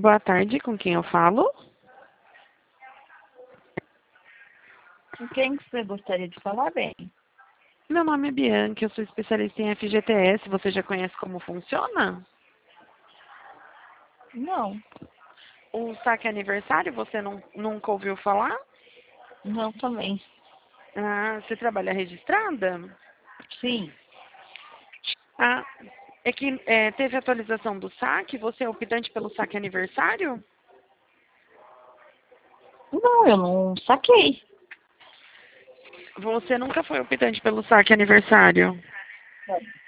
Boa tarde, com quem eu falo? Com quem que você gostaria de falar bem? Meu nome é Bianca, eu sou especialista em FGTS. Você já conhece como funciona? Não, O saque aniversário, você nunca ouviu falar? não também. Ah, você trabalha registrada? Sim. Ah, é que teve atualização do saque? Você é optante pelo saque aniversário? Não, eu não saquei. Você nunca foi optante pelo saque aniversário?